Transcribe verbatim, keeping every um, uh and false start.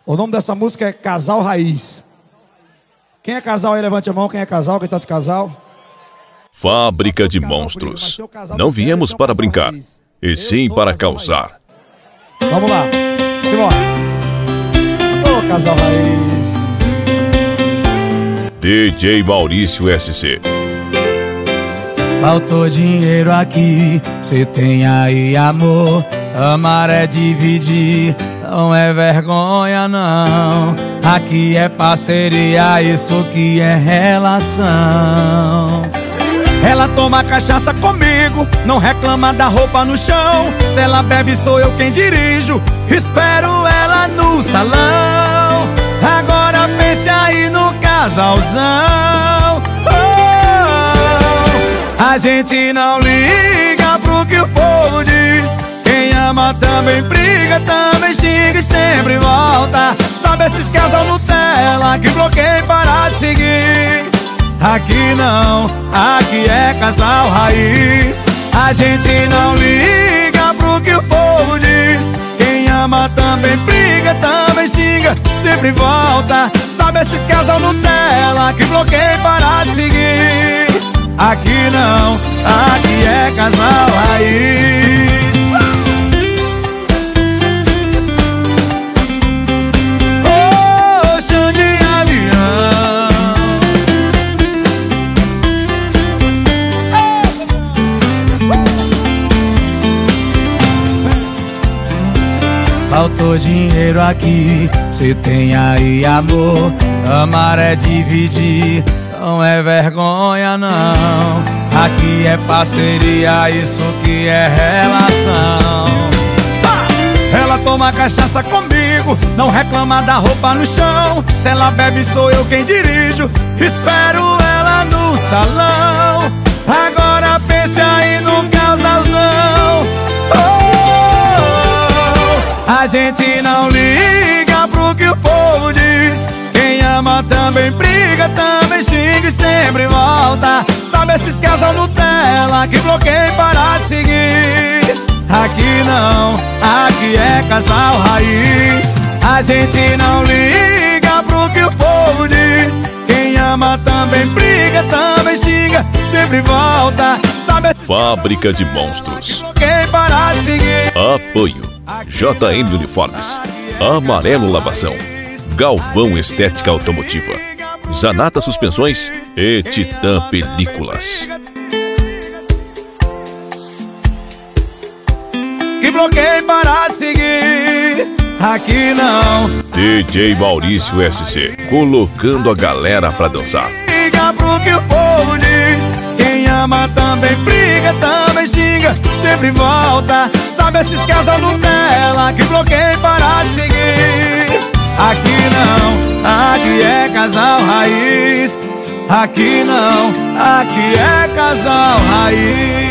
O nome dessa música é Casal Raiz. Quem é casal aí, levante a mão. Quem é casal, quem tá de casal? Fábrica de Monstros. Não viemos para brincar, e sim para causar. Vamos lá, simbora. Ô, Casal Raiz. D J Maurício S C. Faltou dinheiro aqui, cê tem aí amor. Amar é dividir, não é vergonha não. Aqui é parceria, isso que é relação. Ela toma cachaça comigo, não reclama da roupa no chão. Se ela bebe sou eu quem dirijo, espero ela no salão. Agora pense aí no casalzão. Oh, a gente não liga pro que o povo diz. Quem ama também briga, também xinga e sempre volta. Sabe esses casal Nutella que bloqueia e para de seguir? Aqui não, aqui é casal raiz. A gente não liga pro que o povo diz. Quem ama também briga, também xinga, sempre volta. Sabe esses casal Nutella que bloqueia e para de seguir? Aqui não, aqui é casal raiz. Faltou dinheiro aqui, cê tem aí amor. Amar é dividir, não é vergonha não. Aqui é parceria, isso que é relação. Ela toma cachaça comigo, não reclama da roupa no chão. Se ela bebe sou eu quem dirijo, espero ela no salão. Agora pense aí no casalzão. A gente não liga pro que o povo diz. Quem ama também briga, também xinga e sempre volta. Sabe esses casal Nutella que bloqueia e para de seguir? Aqui não, aqui é casal raiz. A gente não liga pro que o povo diz. Quem ama também briga, também xinga, sempre volta. Sabe esses Fábrica de Monstros. bloqueia e para de seguir? Apoio J M Uniformes, Amarelo Lavação, Galvão Estética Automotiva, Zanata Suspensões e Titã Películas. Que bloqueia e para de seguir? Aqui não. D J Maurício S C, colocando a galera pra dançar. Liga pro que o povo diz. Quem ama também briga, também xinga, sempre volta. Sabe esses casal Nutella que bloqueia e para de seguir? Aqui não, aqui é casal raiz. Aqui não, aqui é casal raiz.